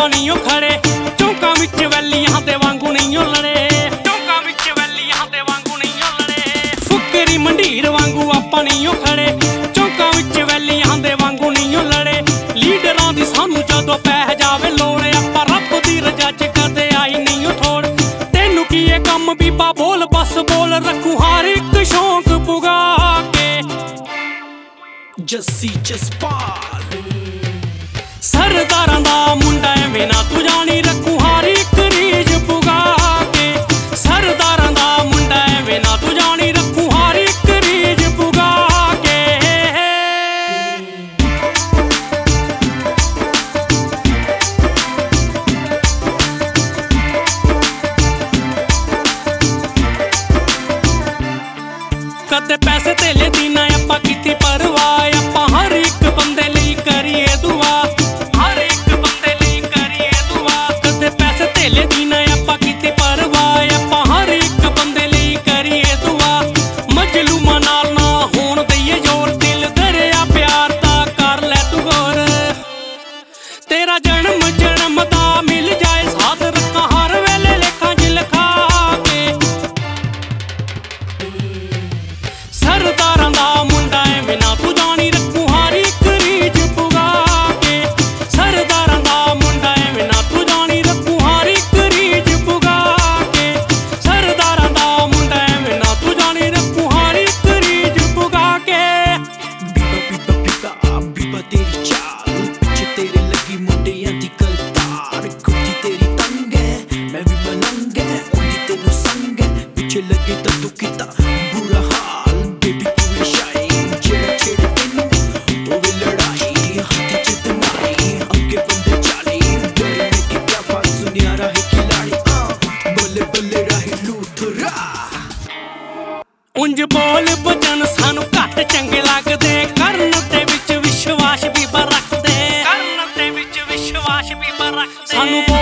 ਨਹੀਂ ਓ ਖੜੇ, ਚੌਂਕਾਂ ਵਿੱਚ ਵੈਲੀਆਂ ਦੇ ਵਾਂਗੂ ਨਹੀਂ ਓ ਲੜੇ, ਚੌਂਕਾਂ ਵਿੱਚ ਵੈਲੀਆਂ ਦੇ ਵਾਂਗੂ ਨਹੀਂ ਓ ਲੜੇ। ਫੁਕਰੀ ਮੰਡੀਰ ਵਾਂਗੂ ਆਪਾਂ ਨਹੀਂ ਓ ਖੜੇ, ਚੌਂਕਾਂ ਵਿੱਚ ਵੈਲੀਆਂ ਦੇ ਵਾਂਗੂ ਨਹੀਂ ਓ ਲੜੇ। ਲੀਡਰਾਂ ਦੀ ਸਾਨੂੰ ਜਦੋਂ ਪੈ ਜਾਵੇ ਲੋੜ, ਆਪਾਂ ਰੱਬ ਦੀ ਰਜ਼ਾ ਚ ਕਦੇ ਆਈ ਨਹੀਂ ਓ ਥੋੜ। ਤੈਨੂੰ ਕੀ ਇਹ ਕੰਮ ਬੀਬਾ ਬੋਲ ਬਸ ਬੋਲ, ਰੱਖੂ ਹਰ ਇੱਕ ਸ਼ੌਂਕ ਪੁਗਾ ਕੇ। ਜੱਸੀ ਜਸਪਾਲ ਸਰਦਾਰਾਂ ਦਾ ਮੁੰਡਾ ਐਵੇਂ ਨਾ ਤੂੰ ਜਾਣੀ, ਰੱਖੂ ਹਰ ਇੱਕ ਰੀਝ ਪੁਗਾ ਕੇ। ਸਰਦਾਰਾਂ ਦਾ ਮੁੰਡਾ ਐਵੇਂ ਨਾ ਤੂੰ ਜਾਣੀ, ਰੱਖੂ ਹਰ ਇੱਕ ਰੀਝ ਪੁਗਾ ਕੇ। ਕਦੇ ਪੈਸੇ ਧੇਲੇ ਦੀ ਨਾ ਆਪਾਂ ਕੀਤੀ ਪਰਵਾਹ, ਆਪਾਂ ਹਰ ਇੱਕ ਬੰਦੇ ਲਈ ਕਰੀਏ ਦੁਆ, ਹਰ ਇੱਕ ਬੰਦੇ ਲਈ ਕਰੀਏ ਦੁਆ। ਕਦੇ ਪੈਸੇ ਧੇਲੇ ਦੀ ਨਾ ਆਪਾਂ ਕੀਤੀ ਪਰਵਾਹ, ਆਪਾਂ ਹਰ ਇੱਕ ਬੰਦੇ ਲਈ ਕਰੀਏ ਦੁਆ। ਮਜਲੂਮਾਂ ਨਾਲ ਨਾ ਹੋਣ ਦਈਏ ਜੋਰ, ਦਿਲ ਦਰਿਆ ਪਿਆਰ ਦਾ ਕਰ ਲੈ ਤੂੰ ਗੌਰ। ਤੇਰਾ ਜਨਮ ਜਨਮ ਦਾ ਮਿਲ ਜਾਏ ਸਾਥ, ਰੱਖਾਂ ਹਰ ਵੇਲੇ ਲੇਖਾਂ ਚ ਲਿਖਾ ਕੇ। ਸਰਦਾਰਾਂ ਦਾ ਮੁੰਡਾ ਐਵੇਂ ਨਾ ਤੂੰ ਜਾਣੀ, ਰੱਖੂ ਹਰ ਇੱਕ ਰੀਝ ਪੁਗਾ ਕੇ। ਸਰਦਾਰਾਂ ਦਾ ਮੁੰਡਾ ਐਵੇਂ ਨਾ ਤੂੰ ਜਾਣੀ, ਰੱਖੂ ਹਰ ਇੱਕ ਰੀਝ ਪੁਗਾ ਕੇ। ਸਰਦਾਰਾਂ ਦਾ ਮੁੰਡਾ ਐਵੇਂ ਨਾ ਤੂੰ ਜਾਣੀ, ਰੱਖੂ ਹਰ ਇੱਕ ਰੀਝ ਪੁਗਾ ਕੇ। ਬੀਬਾ ਬੀਬਾ ਬੀਬਾ ਬੀਬਾ ਤੇਰੀ ਚਾਲ, ਪਿੱਛੇ ਤੇਰੇ ਲੱਗੀ ਮੁੰਡਿਆਂ ਦੀ ਕਲਤਾਰ। ਕੁੜੀ ਤੇਰੀ ਤੰਗ ਹੈ ਮੈਂ ਵੀ ਮਲੰਗ ਹੈ, ਉਹਦੀ ਤੈਨੂੰ ਸੰਗ ਹੈ, ਪਿੱਛੇ ਲੱਗੇ ਤਾਂ ਤੂੰ ਕੀਤਾ ਬੁਰਾ ਹਾਲ। ਬੇਬੀ ਤੂੰ ਸ਼ਾਈ ਜਿਹੜਾ ਛੇੜ ਤੈਨੂੰ ਹੋਵੇ ਲੜਾਈ, ਹੱਥ ਚ ਦਿਮਾਈ ਅੱਗੇ ਬੰਦੇ ਚਾਲੀ। ਡਰਨੇ ਕੀ ਕਿਆ ਬਾਤ ਸੁਨਿਆ ਰਹੇ ਖਿਲਾੜੀ, ਬੱਲੇ ਬੱਲੇ ਰਹੇ ਲੂਥਰਾ। ਉਂਝ ਬੋਲ ਬਚਨ ਸਾਨੂੰ ਘੱਟ ਚੰਗੇ ਲੱਗਦੇ, ਕਰਨ ਦੇ ਵਿੱਚ ਵਿਸ਼ਵਾਸ ਬੀਬਾ ਰੱਖਦੇ, ਕਰਨ ਦੇ ਵਿੱਚ ਵਿਸ਼ਵਾਸ ਬੀਬਾ ਰੱਖਦੇ। ਸਾਨੂੰ